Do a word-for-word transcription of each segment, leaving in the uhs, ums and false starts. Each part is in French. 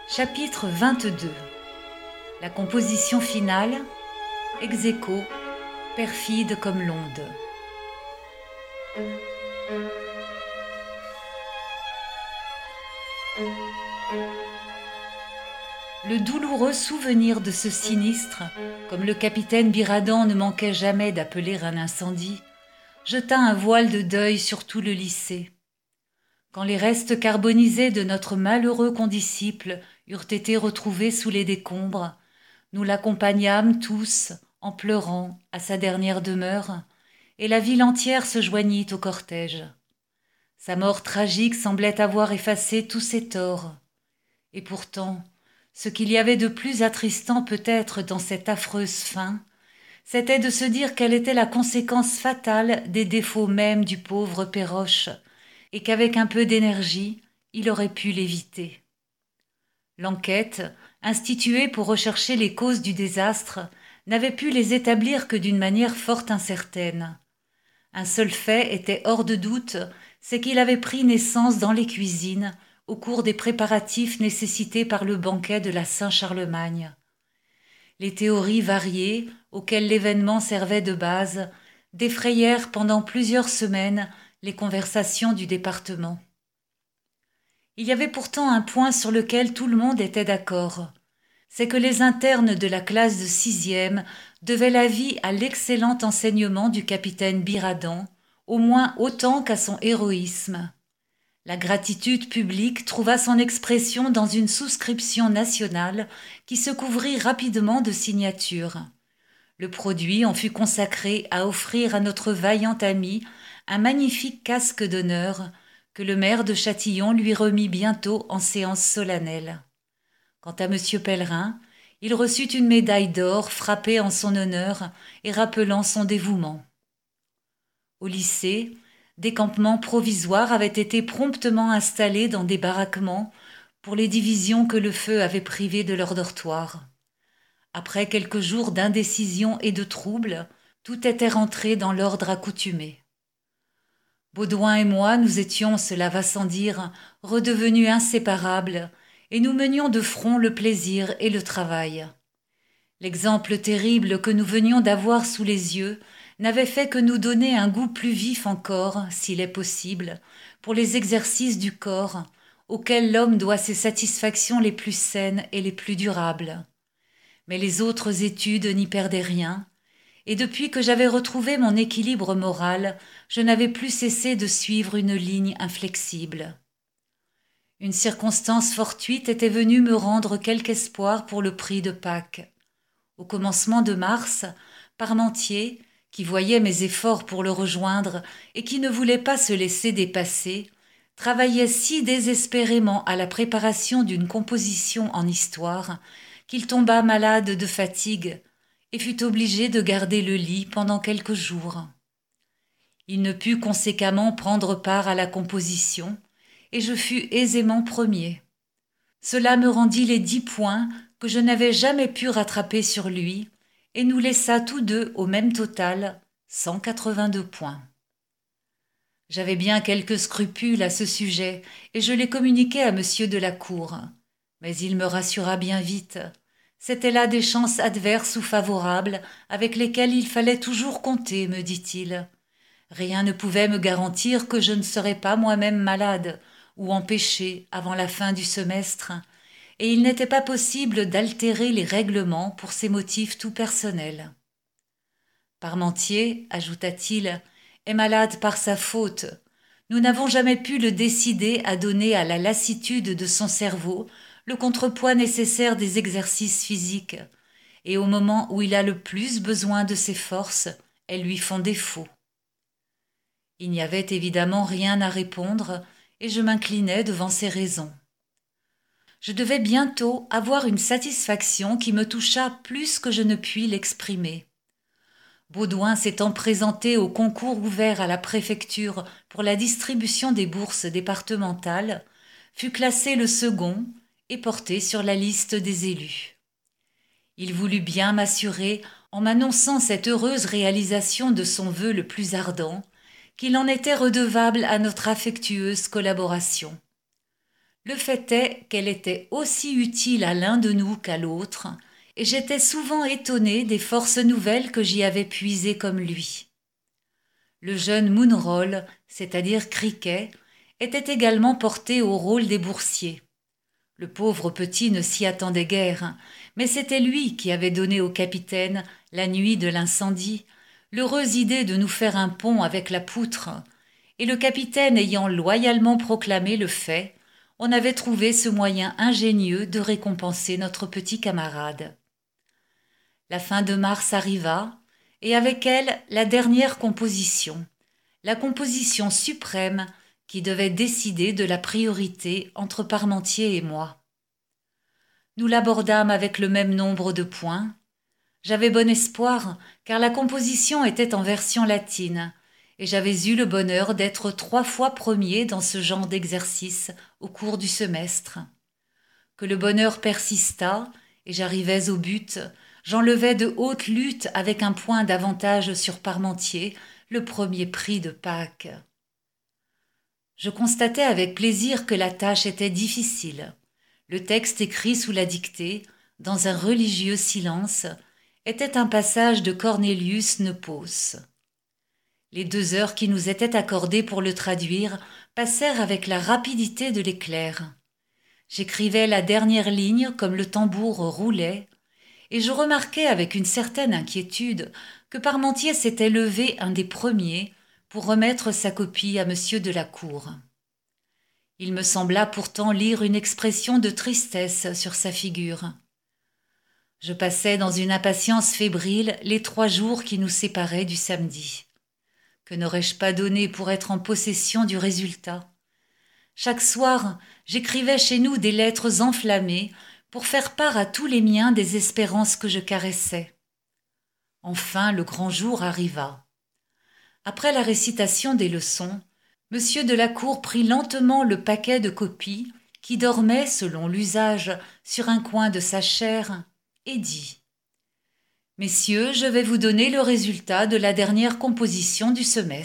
Chapitre vingt-deux. La composition finale, ex aequo, perfide comme l'onde. Le douloureux souvenir de ce sinistre, comme le capitaine Biradan ne manquait jamais d'appeler un incendie, jeta un voile de deuil sur tout le lycée. Quand les restes carbonisés de notre malheureux condisciple eurent été retrouvés sous les décombres, nous l'accompagnâmes tous, en pleurant, à sa dernière demeure, et la ville entière se joignit au cortège. Sa mort tragique semblait avoir effacé tous ses torts. Et pourtant, ce qu'il y avait de plus attristant peut-être dans cette affreuse fin, c'était de se dire qu'elle était la conséquence fatale des défauts mêmes du pauvre Péroche, et qu'avec un peu d'énergie, il aurait pu l'éviter. L'enquête, instituée pour rechercher les causes du désastre, n'avait pu les établir que d'une manière fort incertaine. Un seul fait était hors de doute, c'est qu'il avait pris naissance dans les cuisines, au cours des préparatifs nécessités par le banquet de la Saint-Charlemagne. Les théories variées, auxquelles l'événement servait de base, défrayèrent pendant plusieurs semaines les conversations du département. Il y avait pourtant un point sur lequel tout le monde était d'accord. C'est que les internes de la classe de sixième devaient la vie à l'excellent enseignement du capitaine Biradan, au moins autant qu'à son héroïsme. La gratitude publique trouva son expression dans une souscription nationale qui se couvrit rapidement de signatures. Le produit en fut consacré à offrir à notre vaillant ami un magnifique casque d'honneur que le maire de Châtillon lui remit bientôt en séance solennelle. Quant à Monsieur Pellerin, il reçut une médaille d'or frappée en son honneur et rappelant son dévouement. Au lycée, des campements provisoires avaient été promptement installés dans des baraquements pour les divisions que le feu avait privées de leur dortoir. Après quelques jours d'indécision et de troubles, tout était rentré dans l'ordre accoutumé. Baudouin et moi, nous étions, cela va sans dire, redevenus inséparables, et nous menions de front le plaisir et le travail. L'exemple terrible que nous venions d'avoir sous les yeux n'avait fait que nous donner un goût plus vif encore, s'il est possible, pour les exercices du corps, auxquels l'homme doit ses satisfactions les plus saines et les plus durables. Mais les autres études n'y perdaient rien, et depuis que j'avais retrouvé mon équilibre moral, je n'avais plus cessé de suivre une ligne inflexible. Une circonstance fortuite était venue me rendre quelque espoir pour le prix de Pâques. Au commencement de mars, Parmentier, qui voyait mes efforts pour le rejoindre et qui ne voulait pas se laisser dépasser, travaillait si désespérément à la préparation d'une composition en histoire qu'il tomba malade de fatigue et fut obligé de garder le lit pendant quelques jours. Il ne put conséquemment prendre part à la composition, et je fus aisément premier. Cela me rendit les dix points que je n'avais jamais pu rattraper sur lui, et nous laissa tous deux au même total, cent quatre-vingt-deux points. J'avais bien quelques scrupules à ce sujet, et je les communiquai à monsieur de la Cour. Mais il me rassura bien vite. C'étaient là des chances adverses ou favorables avec lesquelles il fallait toujours compter, me dit-il. Rien ne pouvait me garantir que je ne serais pas moi-même malade ou empêché avant la fin du semestre, et il n'était pas possible d'altérer les règlements pour ces motifs tout personnels. Parmentier, ajouta-t-il, est malade par sa faute. Nous n'avons jamais pu le décider à donner à la lassitude de son cerveau le contrepoids nécessaire des exercices physiques, et au moment où il a le plus besoin de ses forces, elles lui font défaut. Il n'y avait évidemment rien à répondre, et je m'inclinais devant ces raisons. Je devais bientôt avoir une satisfaction qui me toucha plus que je ne puis l'exprimer. Baudouin s'étant présenté au concours ouvert à la préfecture pour la distribution des bourses départementales, fut classé le second et porté sur la liste des élus. Il voulut bien m'assurer, en m'annonçant cette heureuse réalisation de son vœu le plus ardent, qu'il en était redevable à notre affectueuse collaboration. Le fait est qu'elle était aussi utile à l'un de nous qu'à l'autre, et j'étais souvent étonnée des forces nouvelles que j'y avais puisées comme lui. Le jeune Moonroll, c'est-à-dire Criquet, était également porté au rôle des boursiers. Le pauvre petit ne s'y attendait guère, mais c'était lui qui avait donné au capitaine, la nuit de l'incendie, l'heureuse idée de nous faire un pont avec la poutre, et le capitaine ayant loyalement proclamé le fait, on avait trouvé ce moyen ingénieux de récompenser notre petit camarade. La fin de mars arriva, et avec elle la dernière composition, la composition suprême qui devait décider de la priorité entre Parmentier et moi. Nous l'abordâmes avec le même nombre de points. J'avais bon espoir, car la composition était en version latine, et j'avais eu le bonheur d'être trois fois premier dans ce genre d'exercice au cours du semestre. Que le bonheur persistât, et j'arrivais au but, j'enlevais de haute lutte avec un point d'avantage sur Parmentier, le premier prix de Pâques. Je constatais avec plaisir que la tâche était difficile. Le texte écrit sous la dictée, dans un religieux silence, était un passage de Cornelius Nepos. Les deux heures qui nous étaient accordées pour le traduire passèrent avec la rapidité de l'éclair. J'écrivais la dernière ligne comme le tambour roulait, et je remarquai avec une certaine inquiétude que Parmentier s'était levé un des premiers pour remettre sa copie à monsieur de la Cour. Il me sembla pourtant lire une expression de tristesse sur sa figure. Je passais dans une impatience fébrile les trois jours qui nous séparaient du samedi. Que n'aurais-je pas donné pour être en possession du résultat? Chaque soir, j'écrivais chez nous des lettres enflammées pour faire part à tous les miens des espérances que je caressais. Enfin, le grand jour arriva. Après la récitation des leçons, monsieur de la Cour prit lentement le paquet de copies qui dormait, selon l'usage, sur un coin de sa chaire, et dit « Messieurs, je vais vous donner le résultat de la dernière composition du semestre. »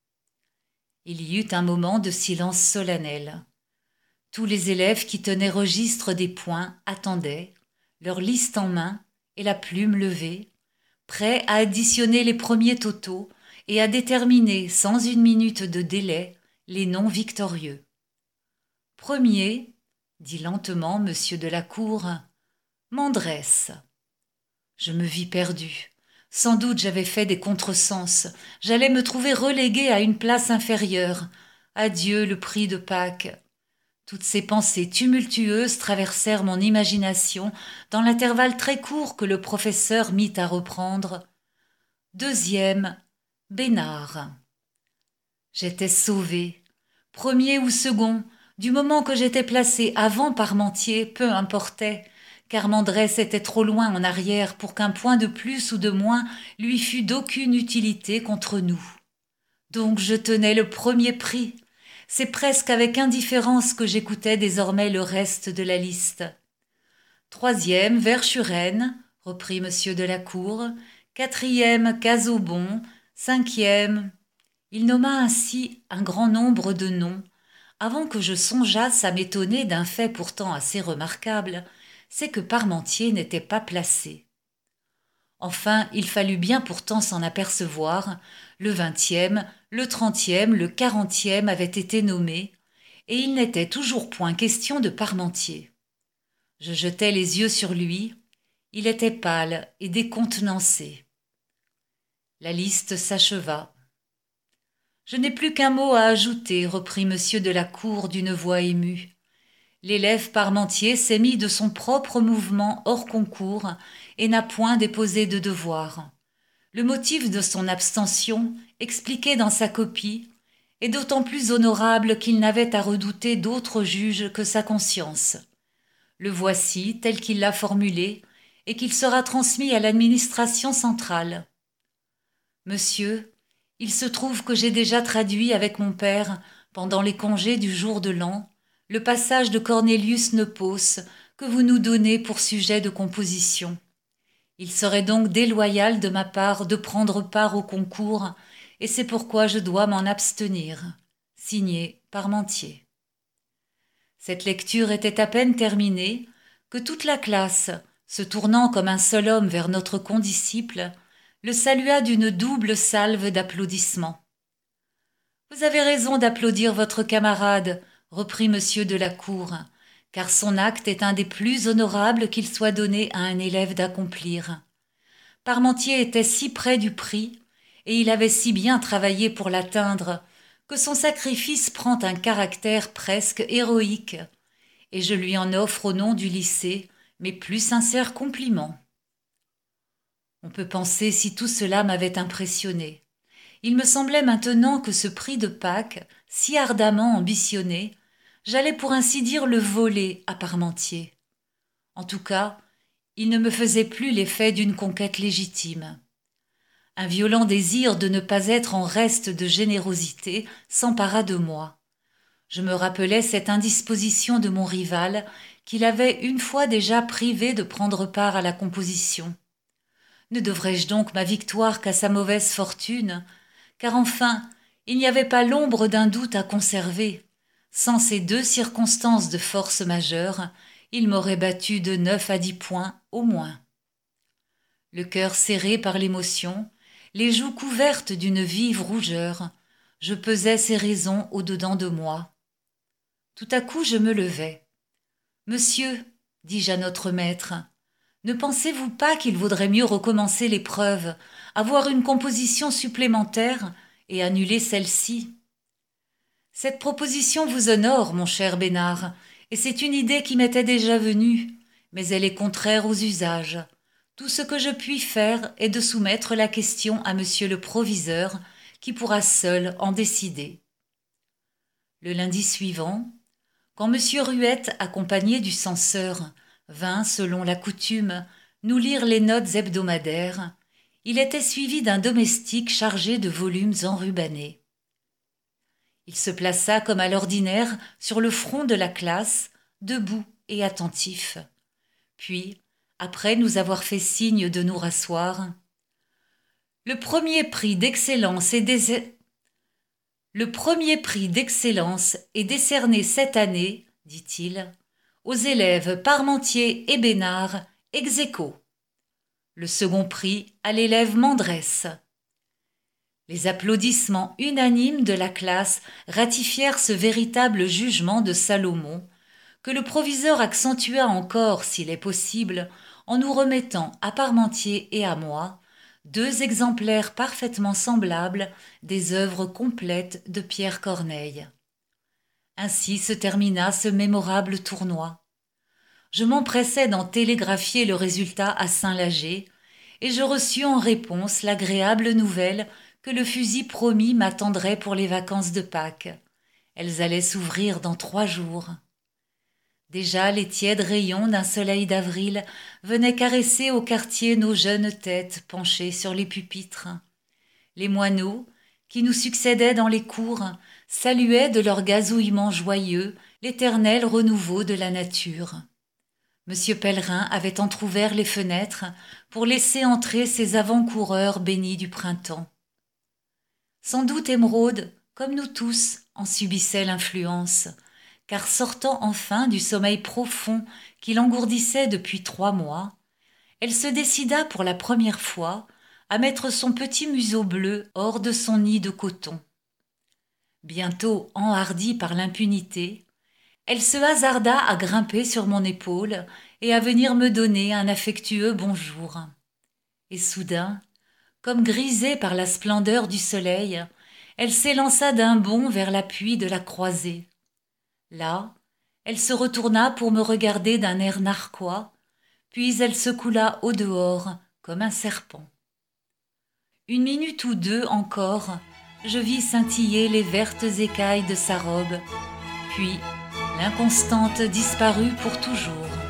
Il y eut un moment de silence solennel. Tous les élèves qui tenaient registre des points attendaient, leur liste en main et la plume levée, prêts à additionner les premiers totaux et à déterminer sans une minute de délai les noms victorieux. Premier, dit lentement monsieur de la Cour, Mandresse. Je me vis perdu. Sans doute j'avais fait des contresens. J'allais me trouver relégué à une place inférieure. Adieu le prix de Pâques. Toutes ces pensées tumultueuses traversèrent mon imagination dans l'intervalle très court que le professeur mit à reprendre. Deuxième, Bénard. J'étais sauvé. Premier ou second, du moment que j'étais placé avant Parmentier, peu importait, car Mandresse était trop loin en arrière pour qu'un point de plus ou de moins lui fût d'aucune utilité contre nous. Donc je tenais le premier prix. C'est presque avec indifférence que j'écoutais désormais le reste de la liste. Troisième, Verschuren, reprit monsieur de la Cour. Quatrième, Casaubon. Cinquième. Il nomma ainsi un grand nombre de noms, avant que je songeasse à m'étonner d'un fait pourtant assez remarquable, c'est que Parmentier n'était pas placé. Enfin, il fallut bien pourtant s'en apercevoir, le vingtième, le trentième, le quarantième avaient été nommés, et il n'était toujours point question de Parmentier. Je jetai les yeux sur lui, il était pâle et décontenancé. La liste s'acheva. Je n'ai plus qu'un mot à ajouter, reprit monsieur de la Cour d'une voix émue. L'élève Parmentier s'est mis de son propre mouvement hors concours et n'a point déposé de devoir. Le motif de son abstention, expliqué dans sa copie, est d'autant plus honorable qu'il n'avait à redouter d'autre juge que sa conscience. Le voici tel qu'il l'a formulé et qu'il sera transmis à l'administration centrale. Monsieur, il se trouve que j'ai déjà traduit avec mon père, pendant les congés du jour de l'an, le passage de Cornelius Nepos que vous nous donnez pour sujet de composition. Il serait donc déloyal de ma part de prendre part au concours, et c'est pourquoi je dois m'en abstenir. Signé Parmentier. Cette lecture était à peine terminée que toute la classe, se tournant comme un seul homme vers notre condisciple, le salua d'une double salve d'applaudissements. « Vous avez raison d'applaudir votre camarade, » reprit monsieur de la Cour, « car son acte est un des plus honorables qu'il soit donné à un élève d'accomplir. Parmentier était si près du prix, et il avait si bien travaillé pour l'atteindre, que son sacrifice prend un caractère presque héroïque, et je lui en offre au nom du lycée mes plus sincères compliments. » On peut penser si tout cela m'avait impressionné. Il me semblait maintenant que ce prix de Pâques, si ardemment ambitionné, j'allais pour ainsi dire le voler à Parmentier. En tout cas, il ne me faisait plus l'effet d'une conquête légitime. Un violent désir de ne pas être en reste de générosité s'empara de moi. Je me rappelais cette indisposition de mon rival qu'il avait une fois déjà privé de prendre part à la composition. Ne devrais-je donc ma victoire qu'à sa mauvaise fortune, car enfin, il n'y avait pas l'ombre d'un doute à conserver. Sans ces deux circonstances de force majeure, il m'aurait battu de neuf à dix points au moins. Le cœur serré par l'émotion, les joues couvertes d'une vive rougeur, je pesais ces raisons au-dedans de moi. Tout à coup je me levai. « Monsieur, dis-je à notre maître, ne pensez-vous pas qu'il vaudrait mieux recommencer l'épreuve, avoir une composition supplémentaire et annuler celle-ci ? Cette proposition vous honore, mon cher Bénard, et c'est une idée qui m'était déjà venue, mais elle est contraire aux usages. Tout ce que je puis faire est de soumettre la question à monsieur le proviseur, qui pourra seul en décider. » Le lundi suivant, quand monsieur Ruette, accompagné du censeur, vint, selon la coutume, nous lire les notes hebdomadaires, il était suivi d'un domestique chargé de volumes enrubannés. Il se plaça comme à l'ordinaire sur le front de la classe, debout et attentif. Puis, après nous avoir fait signe de nous rasseoir, « Le premier prix d'excellence est dés... Le premier prix d'excellence est décerné cette année, dit-il, aux élèves Parmentier et Bénard, ex aequo. Le second prix à l'élève Mandresse. » Les applaudissements unanimes de la classe ratifièrent ce véritable jugement de Salomon, que le proviseur accentua encore, s'il est possible, en nous remettant à Parmentier et à moi deux exemplaires parfaitement semblables des œuvres complètes de Pierre Corneille. Ainsi se termina ce mémorable tournoi. Je m'empressai d'en télégraphier le résultat à Saint-Lager, et je reçus en réponse l'agréable nouvelle que le fusil promis m'attendrait pour les vacances de Pâques. Elles allaient s'ouvrir dans trois jours. Déjà les tièdes rayons d'un soleil d'avril venaient caresser au quartier nos jeunes têtes penchées sur les pupitres. Les moineaux, qui nous succédaient dans les cours, saluaient de leur gazouillement joyeux l'éternel renouveau de la nature. Monsieur Pellerin avait entr'ouvert les fenêtres pour laisser entrer ces avant-coureurs bénis du printemps. Sans doute Émeraude, comme nous tous, en subissait l'influence, car sortant enfin du sommeil profond qui l'engourdissait depuis trois mois, elle se décida pour la première fois à mettre son petit museau bleu hors de son nid de coton. Bientôt enhardie par l'impunité, elle se hasarda à grimper sur mon épaule et à venir me donner un affectueux bonjour. Et soudain, comme grisée par la splendeur du soleil, elle s'élança d'un bond vers l'appui de la croisée. Là, elle se retourna pour me regarder d'un air narquois, puis elle se coula au dehors comme un serpent. Une minute ou deux encore, je vis scintiller les vertes écailles de sa robe, puis l'inconstante disparut pour toujours.